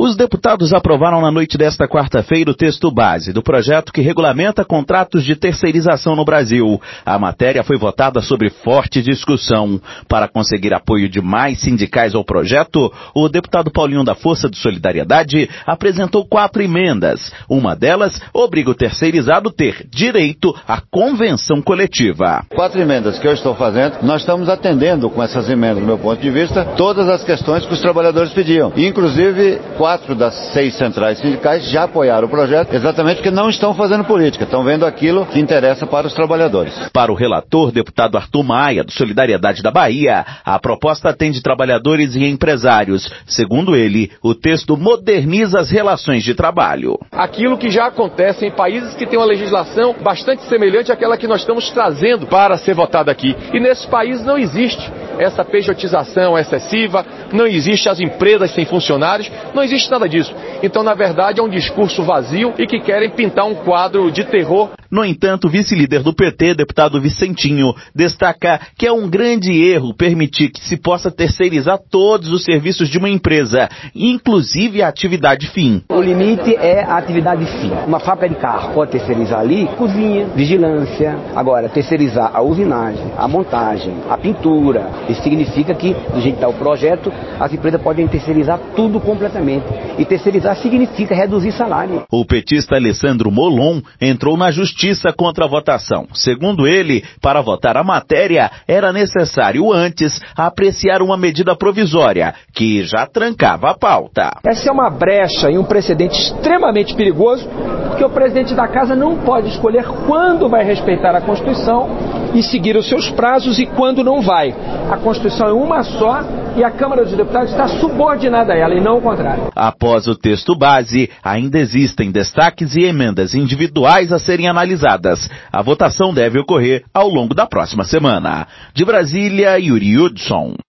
Os deputados aprovaram na noite desta quarta-feira o texto base do projeto que regulamenta contratos de terceirização no Brasil. A matéria foi votada sob forte discussão. Para conseguir apoio de mais sindicais ao projeto, o deputado Paulinho da Força de Solidariedade apresentou 4 emendas. Uma delas obriga o terceirizado a ter direito à convenção coletiva. 4 emendas que eu estou fazendo, nós estamos atendendo com essas emendas, do meu ponto de vista, todas as questões que os trabalhadores pediam. Inclusive, 4 das 6 centrais sindicais já apoiaram o projeto, exatamente porque não estão fazendo política, estão vendo aquilo que interessa para os trabalhadores. Para o relator, deputado Arthur Maia, do Solidariedade da Bahia, a proposta atende trabalhadores e empresários. Segundo ele, o texto moderniza as relações de trabalho. Aquilo que já acontece em países que têm uma legislação bastante semelhante àquela que nós estamos trazendo para ser votada aqui. E nesses países não existe essa pejotização excessiva, não existe as empresas sem funcionários, não existe nada disso. Então, na verdade, é um discurso vazio e que querem pintar um quadro de terror. No entanto, o vice-líder do PT, deputado Vicentinho, destaca que é um grande erro permitir que se possa terceirizar todos os serviços de uma empresa, inclusive a atividade fim. O limite é a atividade fim. Uma fábrica de carro pode terceirizar ali cozinha, vigilância. Agora, terceirizar a usinagem, a montagem, a pintura. Isso significa que, do jeito que está o projeto, as empresas podem terceirizar tudo completamente. E terceirizar significa reduzir salário. O petista Alessandro Molon entrou na justiça contra a votação. Segundo ele, para votar a matéria, era necessário antes apreciar uma medida provisória, que já trancava a pauta. Essa é uma brecha e um precedente extremamente perigoso, porque o presidente da casa não pode escolher quando vai respeitar a Constituição e seguir os seus prazos e quando não vai. A Constituição é uma só e a Câmara dos Deputados está subordinada a ela e não o contrário. Após o texto base, ainda existem destaques e emendas individuais a serem analisadas. A votação deve ocorrer ao longo da próxima semana. De Brasília, Yuri Hudson.